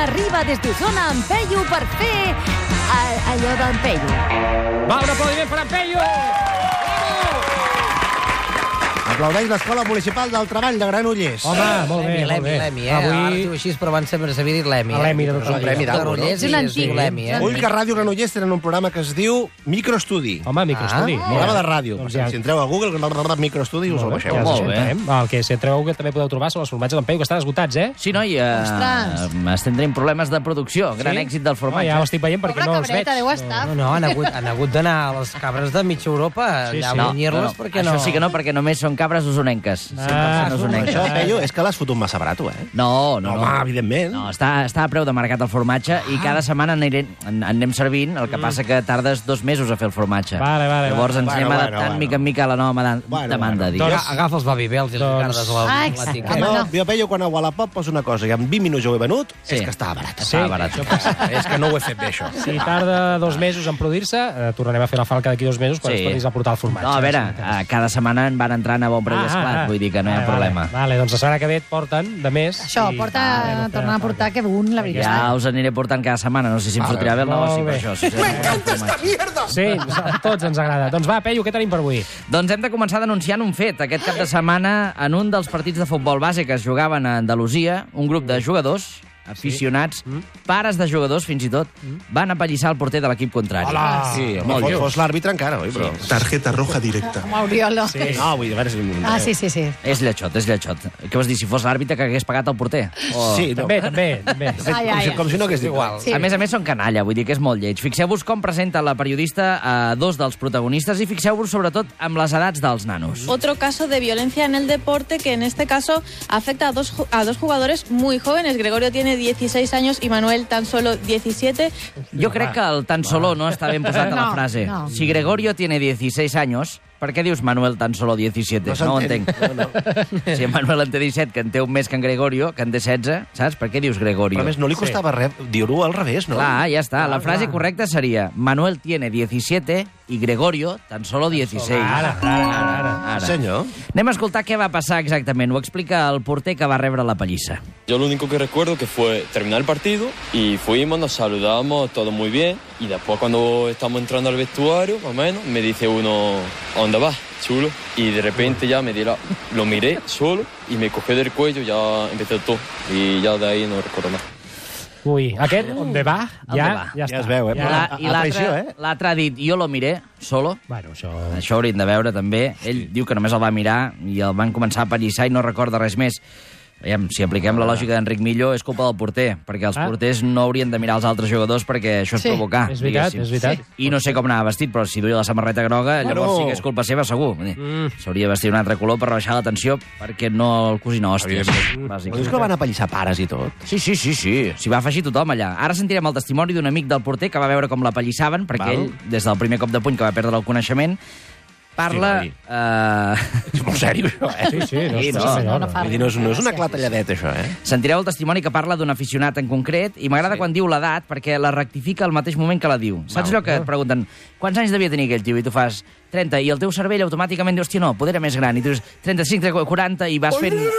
Arriba des d'Osona en Peyu per fer allò d'en Peyu. Va, un aplaudiment per en Peyu! Aplaudeix l'Escola Municipal del Treball de Granollers. Home, molt bé, molt bé. L'Emi, Avui... Ara es diu així, però abans sempre s'havia dit l'Emi. L'Emi de tota la vida. Granollers i es diu l'Emi, Vull que a Ràdio Granollers tenen un programa que es diu Microestudi. Home, Microestudi. Un programa de ràdio. Doncs ja. Si entreu a Google, Microestudi, us el baixeu. Molt bé. El que si entreu a Google també podeu trobar són els formatges d'en Peyu, que estan esgotats, eh? Sí, noi, estem tenint problemes de producció. Gran èxit del formatge. Ja ho estic veient perquè no els veig. Deu estar. No, han hagut d'anar a les cabres de mitja Europa allà a unir-les perquè no... Això sí que no, perquè només són cabres usonenques. Això, Peyu, és que l'has fotut massa barat, No. Home, evidentment. No, està a preu de mercat el formatge i cada setmana en anem servint, el que passa que tardes 2 mesos a fer el formatge. Vale. Llavors ens anem adaptant mica en mica a la nova demanda, digues. Agafa els Babybels i els guardes a l'etiqueta. No, jo, Peyu, quan a Wallapop poso una cosa i en 20 minuts ho he venut, és que estava barat. Estava barat. És que no ho he fet bé, això. Si tarda 2 mesos en produir-se, tornarem a fer la falca d'aquí 2 mesos quan es tornis a portar el formatge. No, a veure, cada setmana en van entrant a bon preu d'esclat, vull dir que no hi ha problema. Vale, doncs la setmana que ve et porten de més. Això, tornar a portar que un, la veritat. Ja us aniré portant cada setmana, no sé si em sortirà bé el negoci per això. M'encanta esta mierda! Sí, a tots ens agrada. Doncs va, Peyu, què tenim per avui? Doncs hem de començar denunciant un fet. Aquest cap de setmana, en un dels partits de futbol base que es jugaven a Andalusia, un grup de jugadors aficionats, pares de jugadors fins i tot, van apallissar el porter de l'equip contrari. Hola! Sí, fos l'àrbitre encara, oi, però... Tarjeta roja directa. Com Oriolo. Sí. No, vull dir, a veure si... Sí. És lletjot. Què vols dir, si fos l'àrbitre que hagués pagat el porter? Sí, També. Com si no hagués dit igual. Sí. A més, són canalla, vull dir que és molt lleig. Fixeu-vos com presenta la periodista a 2 dels protagonistes i fixeu-vos sobretot amb les edats dels nanos. Otro caso de violencia en el deporte que en este caso afecta a dos jugadores muy jóvenes. Gregorio tiene 16 años y Manuel tan solo 17. Jo crec que el tan solo no està ben posat a la frase. No. Si Gregorio tiene 16 años, per què dius Manuel tan solo 17? No ho entenc. No. Si en Manuel en té 17, que en té un més que en Gregorio, que en té 16, saps? Per què dius Gregorio? Però a més, no li costava res dir-ho al revés, no? Clar, ja està. La frase correcta seria Manuel tiene 17 i Gregorio tan solo 16. Ara. Senyor. Anem a escoltar què va passar exactament. Ho explica el porter que va rebre la pallissa. Yo lo único que recuerdo que fue terminar el partido y fuimos, nos saludamos, todo muy bien. Y después cuando estamos entrando al vestuario, más o menos, me dice uno, ¿a dónde vas, chulo? Y de repente ya lo miré solo y me cogió del cuello, ya empecé todo. Y ya de ahí no recuerdo más. Ui, aquest, on va? Ja Ja es veu, I l'altre ha dit, jo lo miré solo. Bueno, això... Això ho hauríem de veure, també. Ell diu que només el va mirar i el van començar a pallissar i no recorda res més. Aviam, si apliquem la lògica d'Enric Millo, és culpa del porter, perquè els porters no haurien de mirar els altres jugadors perquè això és provocar. És veritat. I no sé com anava vestit, però si duia la samarreta groga, llavors sí que és culpa seva, segur. S'hauria de vestir un altre color per rebaixar la tensió perquè no el cosina hòsties. Però dius que van apallissar pares i tot? Sí. S'hi va afegir tothom allà. Ara sentirem el testimoni d'un amic del porter que va veure com la pallissaven, perquè ell, des del primer cop de puny que va perdre el coneixement, parla... És molt sèrio, això, No és una clatalladeta, això, Sentireu el testimoni que parla d'un aficionat en concret i m'agrada quan diu l'edat perquè la rectifica al mateix moment que la diu. Saps allò que et pregunten quants anys devia tenir aquell tio i tu fas 30 i el teu cervell automàticament diu, hòstia, no, poder era més gran i tu dius 35, 40 i vas fent...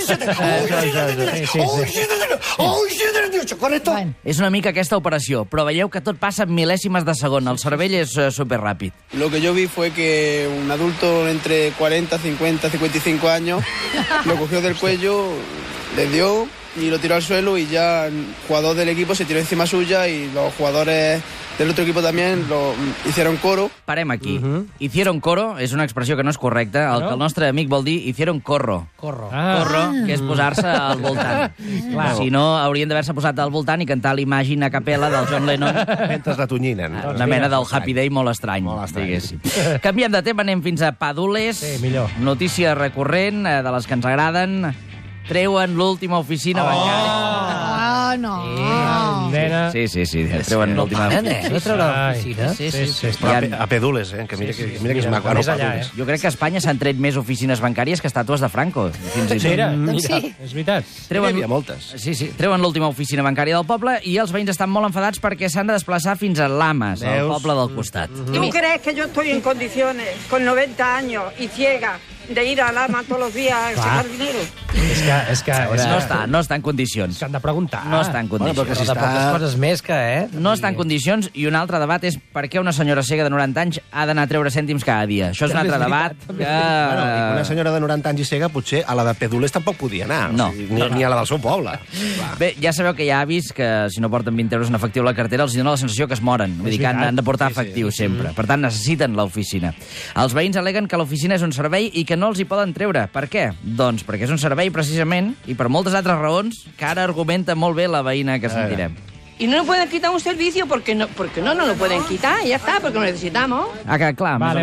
És una mica aquesta operació, però veieu que tot passa en mil·lèsimes de segon. El cervell és superràpid. Lo que yo vi fue que un adulto entre 40, 50, 55 años lo cogió del cuello, le dio y lo tiró al suelo y ya el jugador del equipo se tiró encima suya y los jugadores del otro equipo también lo hicieron coro. Parem aquí. Hicieron coro és una expressió que no és correcta. El que el nostre amic vol dir hicieron corro. Corro, que és posar-se al voltant. Si no, haurien d'haver-se posat al voltant i cantar l'Imagine a capella del John Lennon. Mentre la tonyinen. Una mena del Happy Day molt estrany. Diguéssim. Canviem de tema, anem fins a Padules. Notícia recurrent, de les que ens agraden. Treuen l'última oficina bancària. No. Sí. Treuen l'última oficina. Sí. A Pedules, que mira que és maco. Jo crec que a Espanya s'han tret més oficines bancàries que estàtues de Franco. Mira, és veritat. Hi havia moltes. Sí, treuen l'última oficina bancària del poble i els veïns estan molt enfadats perquè s'han de desplaçar fins a Lamas, al poble del costat. ¿Tú crees que yo estoy en condiciones, con 90 años y ciega, de ir al AMA todos los días a sacar dinero. És que no està en condicions. S'han de preguntar. No està en condicions. Bueno, però de poques coses més que, No està en condicions, i un altre debat és per què una senyora cega de 90 anys ha d'anar a treure cèntims cada dia. Això és un altre debat que... Bueno, una senyora de 90 anys i cega, potser a la de Pedulers tampoc podia anar. No. O sigui, ni a la del seu poble. Bé, ja sabeu que hi ha avis que si no porten 20 euros en efectiu a la cartera els dona la sensació que es moren. Vull dir que han de portar efectiu sempre. Per tant, necessiten l'oficina. Els veïns al·leguen que l'oficina és un servei i que no els hi poden treure. Per què? Doncs perquè és un servei precisament i per moltes altres raons que ara argumenta molt bé la veïna que sentirem. Y no nos pueden quitar un servicio porque no lo pueden quitar, y ya está, porque lo necesitamos. Ha quedat clar, Vale.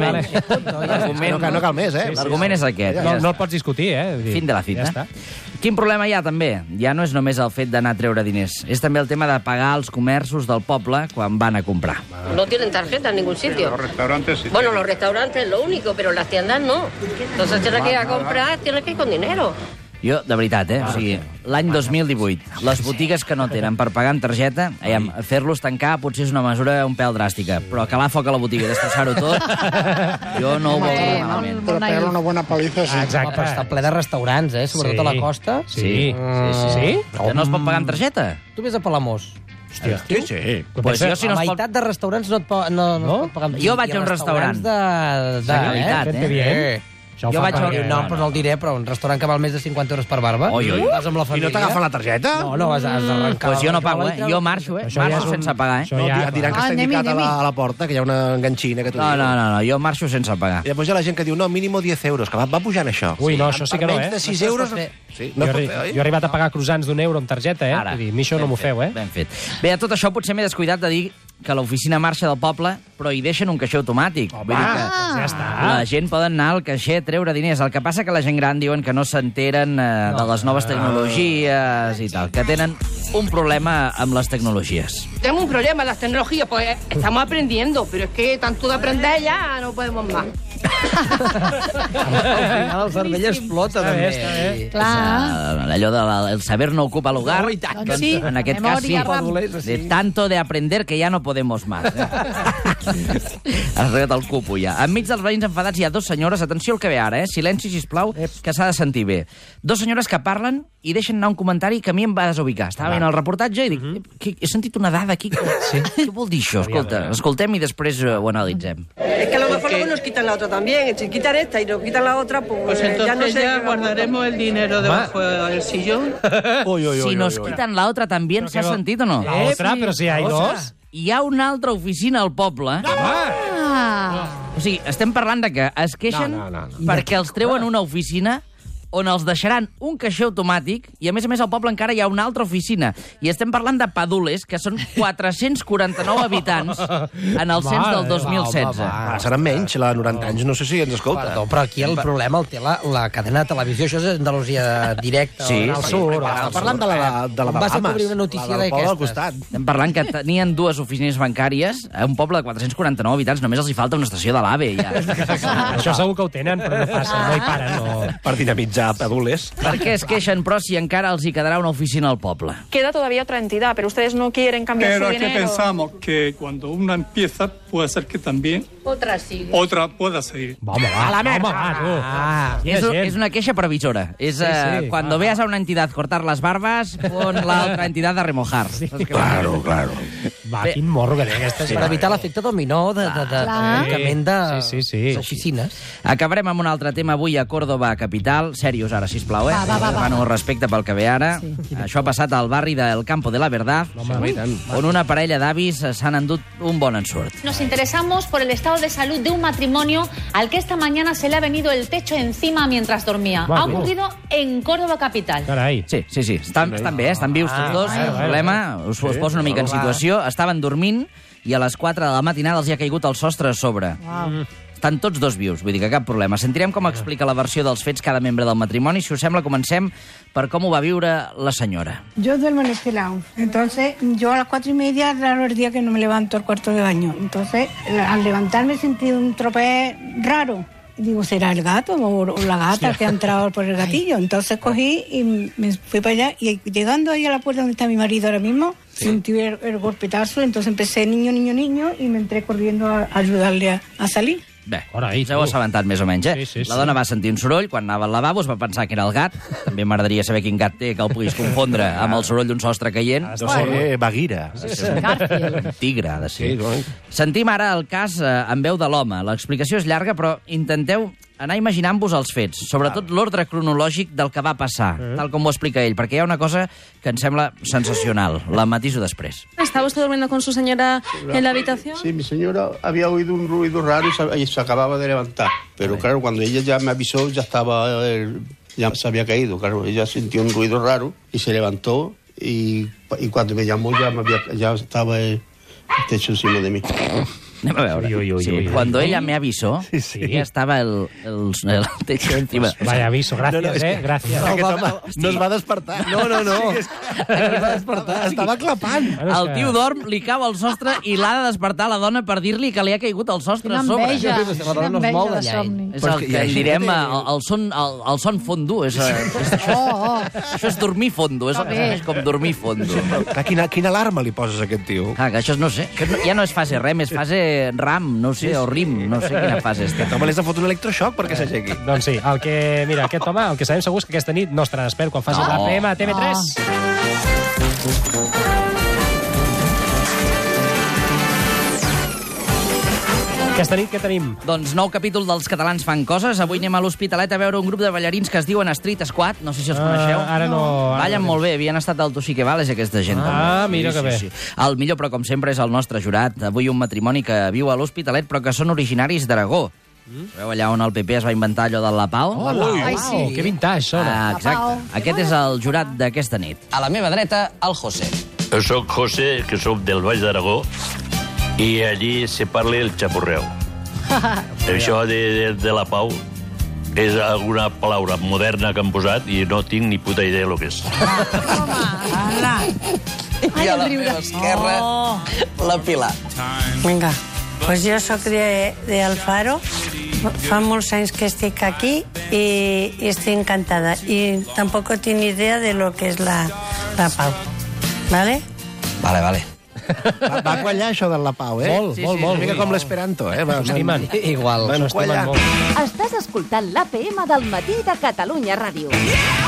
No cal més, eh? L'argument és aquest. No el pots discutir, eh? Fin de la cita. Ja està. Quin problema hi ha, també? Ja no és només el fet d'anar a treure diners. És també el tema de pagar els comerços del poble quan van a comprar. No tienen tarjeta en ningún sitio. Los restaurantes sí. Bueno, los restaurantes es lo único, pero las tiendas no. Entonces tienes que ir a comprar, tienes que ir con dinero. Jo, de veritat, o sigui, l'any 2018, les botigues que no tenen per pagar en targeta, fer-los tancar potser és una mesura un pèl dràstica, però calar foc a la botiga i destrossar-ho tot, jo no ho veuré malament. Però pegar una bona paliza, sí. Exacte. Però està ple de restaurants, sobretot a la costa. Sí. Que no es pot pagar en targeta? Tu ves a Palamós. Hòstia, sí. Pues jo, si no la es pot... meitat de restaurants no es pot pagar amb... Jo vaig a un restaurant. De veritat, Fent-te bien. Jo vaig a... No, però no el diré, però un restaurant que val més de 50 euros per barba. Oi. Vas amb la I família. no t'agafen la targeta? No, has d'arrencar... Pues jo no pago, Jo marxo, Marxo sense pagar, No, et diran que està indicat a la porta, que hi ha una enganxina que t'ho diu. No, jo marxo sense pagar. I després hi ha la gent que diu, no, mínim 10 euros, que va pujant això. Ui, no, això sí que no, Menys de 6 euros... Sí, Jo he arribat a pagar croissants d'1 amb targeta, Ara. Vull dir, a mi això no m'ho feu, Ben fet. Bé, a tot això potser m'he descuidat de dir que l'oficina marxa del poble, però hi deixen un caixer automàtic. Vull dir que ja està. la gent poden anar al caixer a treure diners. El que passa que la gent gran diuen que no s'enteren de les noves tecnologies i tal, que tenen un problema amb les tecnologies. Tenemos un problema, las tecnologías, pues estamos aprendiendo, pero es que tanto de aprender ya no podemos más. Al final el cervell explota, també. Clar. Allò del saber no ocupa lugar. Oh, i tant. Doncs, Sí, en aquest cas sí. memòria De tanto de aprender que ja no podemos más. Has regat el cupo, ja. Enmig dels veïns enfadats hi ha dues senyores, atenció al que ve ara, silenci, sisplau, que s'ha de sentir bé. Dues senyores que parlen i deixen anar un comentari que a mi em va desubicar. Estava veient el reportatge i dic, he sentit una dada aquí. Què vol dir això? Escolta, escoltem i després ho analitzem. Es que a lo mejor luego nos quitan la otra también. Si quitan esta y nos quitan la otra, pues entonces ya no sé. ya guardaremos el dinero debajo del sillón. Si nos quitan la otra también, ¿s'ha sentit o no? La otra, però si hi ha dos... Hi ha una altra oficina al poble. O sigui, estem parlant de que es queixen perquè els treuen una oficina on els deixaran un caixer automàtic i, a més, al poble encara hi ha una altra oficina. I estem parlant de Padules, que són 449 habitants en el cens del 2016. Seran menys, la 90 anys, no sé si ens escolta. Perdó, però aquí el problema el té la cadena de televisió. Això és Andalusia directa. Sí, al sud. Parlant de la de Vas a Bahamas. cobrir una notícia del poble al d'aquestes. costat. Estem parlant que tenien dues oficines bancàries a un poble de 449 habitants. Només els hi falta una estació de l'AVE, ja. Això segur que ho tenen, però no passa, no hi paren. No. Per dinamitzar Padules. Per què es queixen, però, si encara els hi quedarà una oficina al poble? Queda todavía otra entidad, pero ustedes no quieren cambiar Pero su es que dinero. pensamos que cuando una empieza, puede ser que también Otra sigue. otra pueda seguir. Home, va, tu. Es una queixa previsora. Es cuando veas a una entidad cortar las barbas, pon la otra entidad a remojar. Claro. Va, quin morro que té aquesta Per evitar l'efecte dominó de tancament d'oficines. Acabarem amb un altre tema avui a Córdoba capital. Serios ara, sisplau, Va. Demano respecte pel que ve ara. Això ha passat al barri del Campo de la Verdad, on una parella d'avis s'han endut un bon ensurt. Nos interesamos por el estado de salud de un matrimonio al que esta mañana se le ha venido el techo encima mientras dormía. Ha ocurrido en Córdoba capital. Carai. Sí. Estan bé, estan vius tots dos. El problema, us poso una mica en situació, estaven dormint i a les 4 de la matinada els hi ha caigut el sostre a sobre. Estan tots dos vius, vull dir que cap problema. Sentirem com explica la versió dels fets cada membre del matrimoni. Si us sembla, comencem per com ho va viure la senyora. Yo duermo en este lado. Entonces, yo a las 4:30 es raro el día que no me levanto al cuarto de baño. Entonces, al levantarme sentí un tropez raro. Digo, ¿será el gato o la gata que ha entrado por el gatillo? Entonces cogí y me fui para allá. Y llegando ahí a la puerta donde está mi marido ahora mismo, sentí el golpetazo. Entonces empecé niño, y me entré corriendo a ayudarle a salir. Bé, us heu assabentat més o menys, eh? Sí. La dona va sentir un soroll, quan anava al lavabo es va pensar que era el gat. També m'agradaria saber quin gat té, que el puguis confondre amb el soroll d'un sostre caient. No sé, Baguira. Un tigre, ha de ser. Sentim ara el cas en veu de l'home. L'explicació és llarga, però intenteu anar imaginant-vos els fets, sobretot l'ordre cronològic del que va passar, tal com ho explica ell, perquè hi ha una cosa que em sembla sensacional. La matiso després. ¿Estaba usted durmiendo con su señora en la habitación? Sí, mi señora había oído un ruido raro y se acababa de levantar. Pero claro, cuando ella ya me avisó, ya se había caído. Claro, ella sintió un ruido raro y se levantó y cuando me llamó ya estaba el techo encima de mí. Anem a veure. Cuando ella me avisó, ya estaba el techo encima. Vaya aviso, gràcies, gràcies. No es va despertar. No. Es va despertar, estava clapant. El tio dorm, li cau al sostre i l'ha de despertar la dona per dir-li que li ha caigut el sostre a sobre. Quina enveja de somni. És el que en direm el son fondo. Això és dormir fondo, és el que és com dormir fondo. Quina alarma li poses a aquest tio? Clar, que això no sé. Ja no és fase REM, és fase RAM, no sé, o RIM, no sé quina fase està. Aquest home li has de fotre un electroxoc perquè s'aixequi. Doncs sí, mira, aquest home, el que sabem segur és que aquesta nit no estarà despert quan faci l'APM a TV3. Aquesta nit què tenim? Doncs nou capítol dels Catalans fan coses. Avui anem a l'Hospitalet a veure un grup de ballarins que es diuen Street Squad. No sé si els coneixeu. Ara no. Ballen molt bé, havien estat al Tu sí que vales, aquesta gent. Mira que bé. El millor, però com sempre, és el nostre jurat. Avui un matrimoni que viu a l'Hospitalet, però que són originaris d'Aragó. Sabeu allà on el PP es va inventar allò del lapao? Wow, que vintage, sona. Exacte. Aquest és el jurat d'aquesta nit. A la meva dreta, el José. Jo soc José, que soc del Baix d'Aragó, i allí se parla el xapurreu. Això de la pau és alguna paraula moderna que han posat i no tinc ni puta idea del que és. I a la meva esquerra, la Pilar. Vinga, pues jo soc de Alfaro, fa molts anys que estic aquí i estic encantada. I tampoc tinc idea de lo que és la pau. ¿Vale? Vale. Va quallar això de la pau, eh? Molt. Una mica com l'esperanto, eh? Estimen. Igual. Bueno, Estàs escoltant l'APM del matí de Catalunya Ràdio.